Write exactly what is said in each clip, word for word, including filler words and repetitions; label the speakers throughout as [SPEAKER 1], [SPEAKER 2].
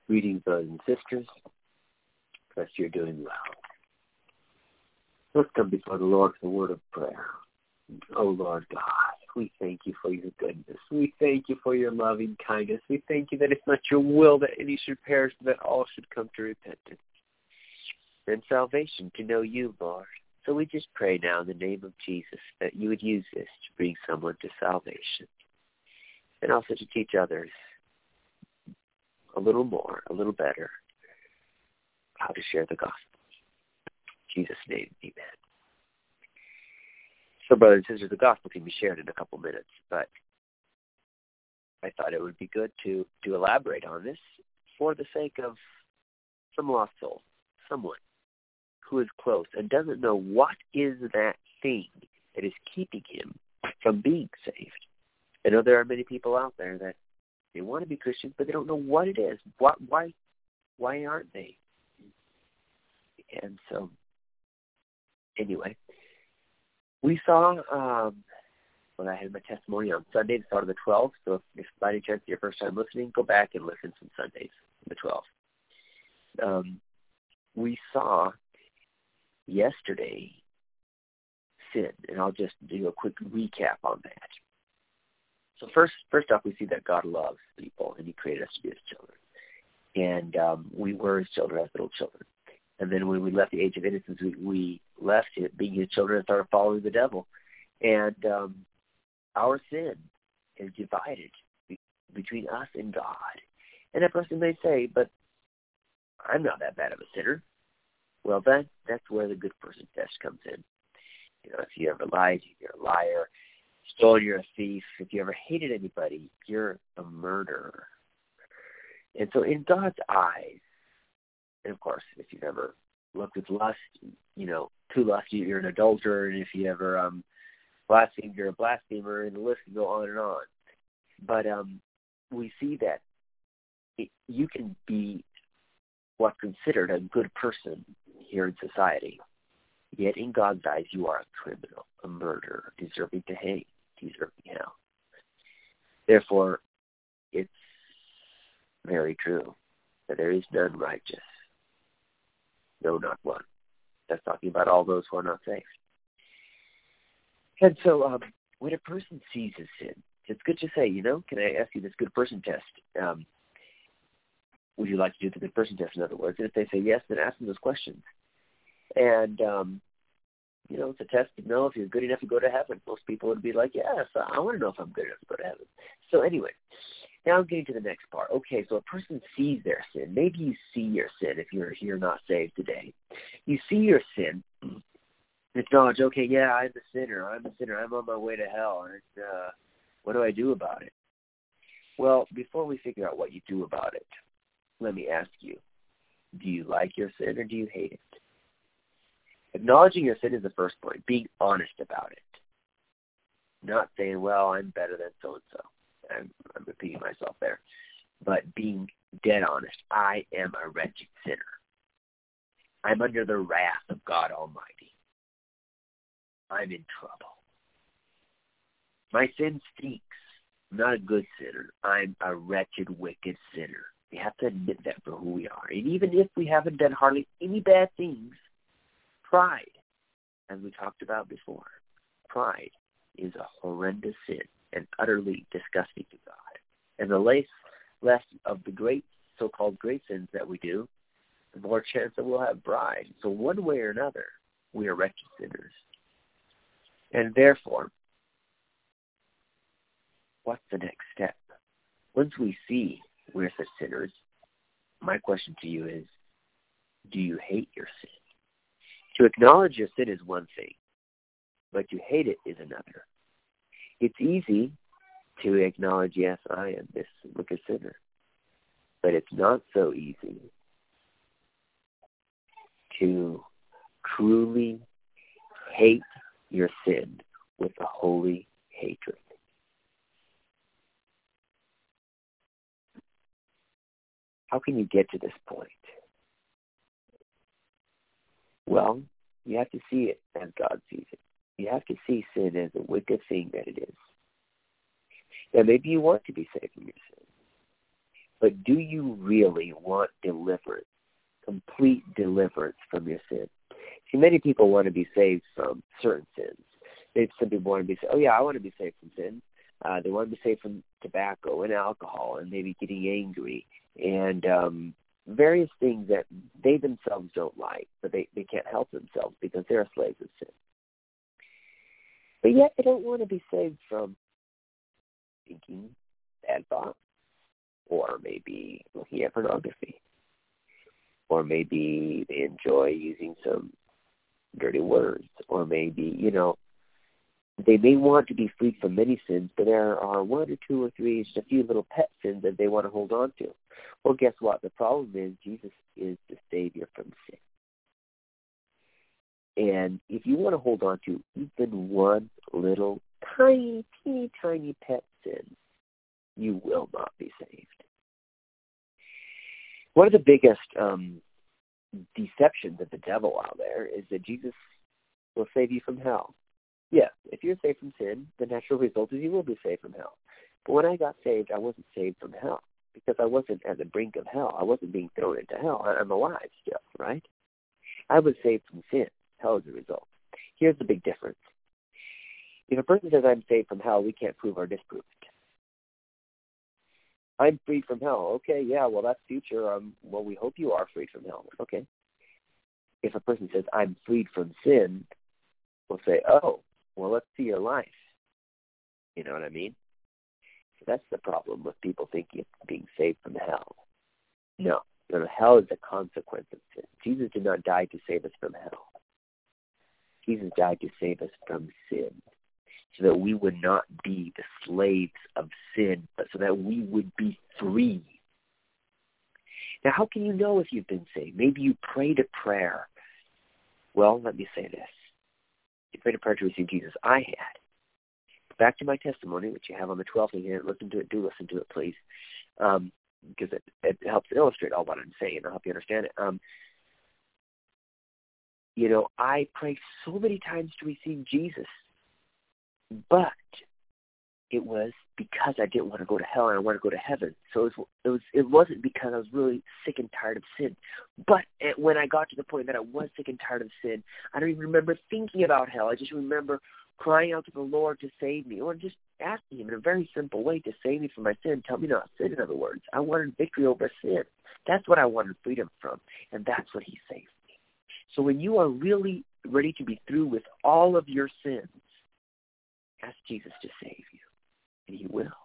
[SPEAKER 1] Greetings, brothers and sisters. Trust you're doing well. Let's come before the Lord with a word of prayer. Oh, Lord God, we thank you for your goodness. We thank you for your loving kindness. We thank you that it's not your will that any should perish, but that all should come to repentance and salvation, to know you, Lord. So we just pray now in the name of Jesus that you would use this to bring someone to salvation and also to teach others a little more, a little better, how to share the gospel. In Jesus' name, amen. So, brothers and sisters, the gospel can be shared in a couple minutes, but I thought it would be good to, to elaborate on this for the sake of some lost soul, someone who is close and doesn't know what is that thing that is keeping him from being saved. I know there are many people out there that they want to be Christians, but they don't know what it is. What, why, why aren't they? And so, anyway, we saw, um, well, I had my testimony on Sunday, the start of the twelfth. So if, if by any chance it's your first time listening, go back and listen some Sundays, the twelfth. Um, we saw yesterday sin, and I'll just do a quick recap on that. So first, first off, we see that God loves people, and he created us to be his children. And um, we were his children as little children. And then when we left the age of innocence, we, we left it, being his children, and started following the devil. And um, our sin is divided be- between us and God. And a person may say, but I'm not that bad of a sinner. Well, that that's where the good person test comes in. You know, if you ever lied, you're a liar. Stole, you're a thief. If you ever hated anybody, you're a murderer. And so in God's eyes, and of course, if you've ever looked with lust, you know, to lust, you're an adulterer. And if you ever um, blasphemed, you're a blasphemer. And the list can go on and on. But um, we see that it, you can be what's considered a good person here in society. Yet in God's eyes, you are a criminal, a murderer, deserving to hang, deserving hell. Therefore, it's very true that there is none righteous. No, not one. That's talking about all those who are not saved. And so um, when a person sees his sin, it's good to say, you know, can I ask you this good person test? Um, would you like to do the good person test, in other words? And if they say yes, then ask them those questions. And, um, you know, it's a test to know if you're good enough to go to heaven. Most people would be like, yes, I want to know if I'm good enough to go to heaven. So anyway, now I'm getting to the next part. Okay, so a person sees their sin. Maybe you see your sin if you're here not saved today. You see your sin. Acknowledge, okay, yeah, I'm a sinner. I'm a sinner. I'm on my way to hell. And uh, what do I do about it? Well, before we figure out what you do about it, let me ask you, do you like your sin or do you hate it? Acknowledging your sin is the first point, being honest about it. Not saying, well, I'm better than so-and-so. I'm, I'm repeating myself there. But being dead honest, I am a wretched sinner. I'm under the wrath of God Almighty. I'm in trouble. My sin stinks. I'm not a good sinner. I'm a wretched, wicked sinner. We have to admit that for who we are. And even if we haven't done hardly any bad things, pride, as we talked about before, pride is a horrendous sin and utterly disgusting to God. And the less, less of the great, so-called great sins that we do, the more chance that we'll have pride. So one way or another, we are wretched sinners. And therefore, what's the next step? Once we see we're such sinners, my question to you is, do you hate your sin? To acknowledge your sin is one thing, but to hate it is another. It's easy to acknowledge, yes, I am this wicked sinner, but it's not so easy to truly hate your sin with a holy hatred. How can you get to this point? Well, you have to see it as God sees it. You have to see sin as a wicked thing that it is. Now, maybe you want to be saved from your sin, But do you really want deliverance, complete deliverance from your sin? See, many people want to be saved from certain sins. Maybe some people want to be saved. Oh, yeah, I want to be saved from sin. Uh, they want to be saved from tobacco and alcohol and maybe getting angry and um, various things that they themselves don't like, but they, they can't help themselves because they're slaves of sin. But yet they don't want to be saved from thinking bad thoughts, or maybe looking at pornography, or maybe they enjoy using some dirty words, or maybe, you know, they may want to be freed from many sins, but there are one or two or three, just a few little pet sins that they want to hold on to. Well, guess what? The problem is Jesus is the Savior from sin. And if you want to hold on to even one little tiny, teeny, tiny pet sin, you will not be saved. One of the biggest um, deceptions of the devil out there is that Jesus will save you from hell. Yes, if you're saved from sin, the natural result is you will be saved from hell. But when I got saved, I wasn't saved from hell because I wasn't at the brink of hell. I wasn't being thrown into hell. I'm alive still, right? I was saved from sin. Hell is the result. Here's the big difference. If a person says, I'm saved from hell, we can't prove or disprove it. I'm freed from hell. Okay, yeah, well, that's future. Um, well, we hope you are freed from hell. Okay. If a person says, I'm freed from sin, we'll say, oh, well, let's see your life. You know what I mean? So that's the problem with people thinking of being saved from hell. No, no, hell is a consequence of sin. Jesus did not die to save us from hell. Jesus died to save us from sin, so that we would not be the slaves of sin, but so that we would be free. Now, how can you know if you've been saved? Maybe you prayed a prayer. Well, let me say this. You prayed a prayer to receive Jesus. I had. Back to my testimony, which you have on the twelfth, and you didn't listen to it, do listen to it, please, um, because it, it helps illustrate all what I'm saying. I'll help you understand it. Um, you know, I prayed so many times to receive Jesus, but it was because I didn't want to go to hell and I wanted to go to heaven. So it was, it was it wasn't because I was really sick and tired of sin. But it, when I got to the point that I was sick and tired of sin, I don't even remember thinking about hell. I just remember crying out to the Lord to save me, or just asking him in a very simple way to save me from my sin. Tell me not to sin, in other words. I wanted victory over sin. That's what I wanted freedom from, and that's what he saved me. So when you are really ready to be through with all of your sins, ask Jesus to save you, and he will.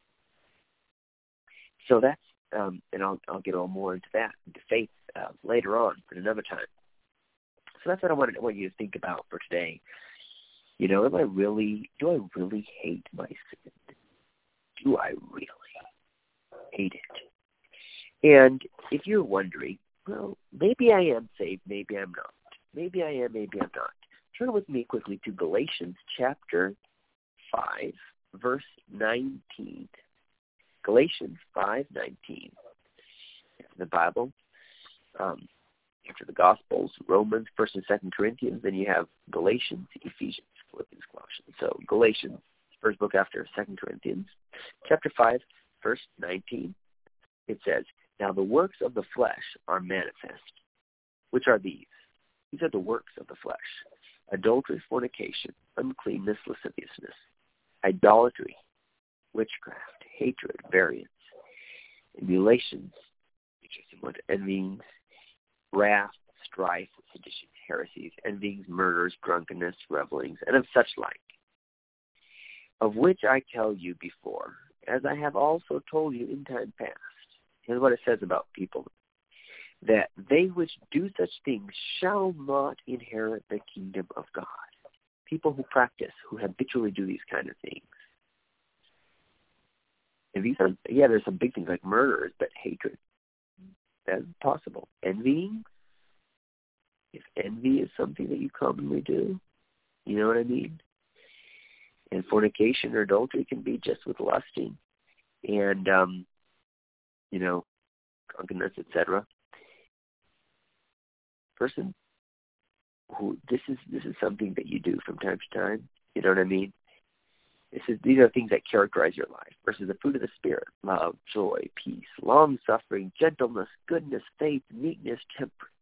[SPEAKER 1] So that's, um, and I'll, I'll get a little more into that, into faith, uh, later on, at another time. So that's what I wanted, I want you to think about for today. You know, am I really, do I really hate my sin? Do I really hate it? And if you're wondering, well, maybe I am saved, maybe I'm not. Maybe I am, maybe I'm not. Turn with me quickly to Galatians chapter five, verse nineteen. Galatians five nineteen. The Bible, um, after the Gospels, Romans, First and Second Corinthians, then you have Galatians, Ephesians, Philippians, Colossians. So Galatians, first book after Second Corinthians, chapter five, verse nineteen. It says, now the works of the flesh are manifest. Which are these? These are the works of the flesh: adultery, fornication, uncleanness, lasciviousness, idolatry, witchcraft, hatred, variance, emulations, which are similar to envyings, wrath, strife, seditions, heresies, envyings, murders, drunkenness, revelings, and of such like, of which I tell you before, as I have also told you in time past. Here's what it says about people: that they which do such things shall not inherit the kingdom of God. People who practice, who habitually do these kind of things. And these are, yeah, there's some big things like murders, but hatred, that's possible. Envying, if envy is something that you commonly do, you know what I mean? And fornication or adultery can be just with lusting. And, um, you know, drunkenness, et cetera. Person who this is this is something that you do from time to time. You know what I mean? This is, these are things that characterize your life versus the fruit of the Spirit: love, joy, peace, long-suffering, gentleness, goodness, faith, meekness, temperance.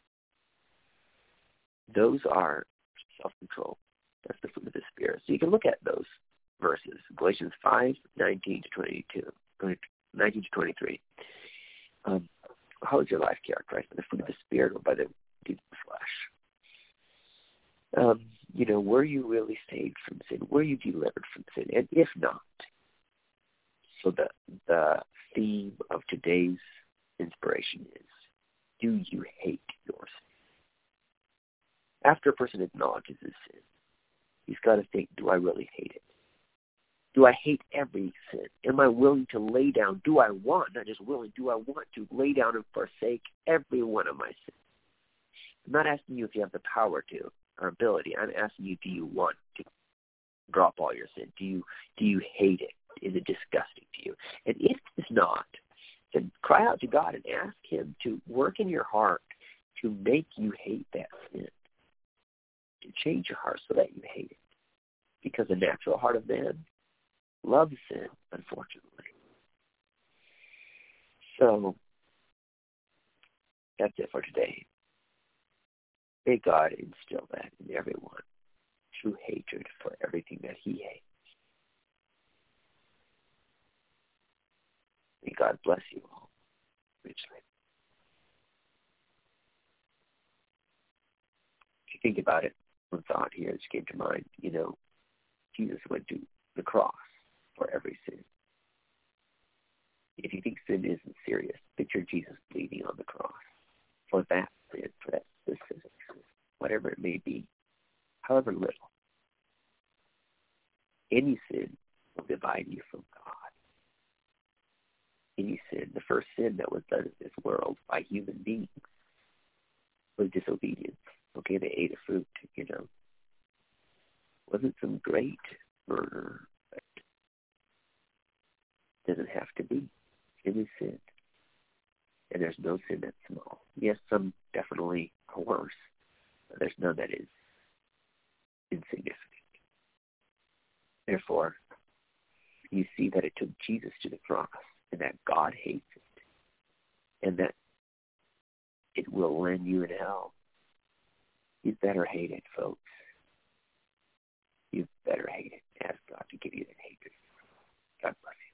[SPEAKER 1] Those are self-control. That's the fruit of the Spirit. So you can look at those verses: Galatians five, nineteen to twenty-two, nineteen to twenty-three. Um, how is your life characterized? By the fruit of the Spirit or by the deeds of the flesh? Um, you know, were you really saved from sin? Were you delivered from sin? And if not, so the the theme of today's inspiration is: do you hate your sin? After a person acknowledges his sin, he's got to think, do I really hate it? Do I hate every sin? Am I willing to lay down? Do I want, not just willing, do I want to lay down and forsake every one of my sins? I'm not asking you if you have the power to or ability. I'm asking you, do you want to drop all your sin? Do you do you hate it? Is it disgusting to you? And if it's not, then cry out to God and ask him to work in your heart to make you hate that sin, to change your heart so that you hate it. Because the natural heart of man loves sin, unfortunately. So that's it for today. May God instill that in everyone, true hatred for everything that he hates. May God bless you all richly. If you think about it, one thought here just came to mind. You know, Jesus went to the cross for every sin. If you think sin isn't serious, picture Jesus bleeding on the cross for that sin, for that specific sin, whatever it may be, however little. Any sin will divide you from God. Any sin, the first sin that was done in this world by human beings was disobedience. Okay, they ate a fruit, you know. Wasn't some great murder, but doesn't have to be. Sin is sin. And there's no sin that's small. Yes, some definitely are worse, but there's none that is insignificant. Therefore, you see that it took Jesus to the cross, and that God hates it, and that it will land you in hell. You better hate it, folks. You better hate it. Ask God to give you that hatred. God bless you.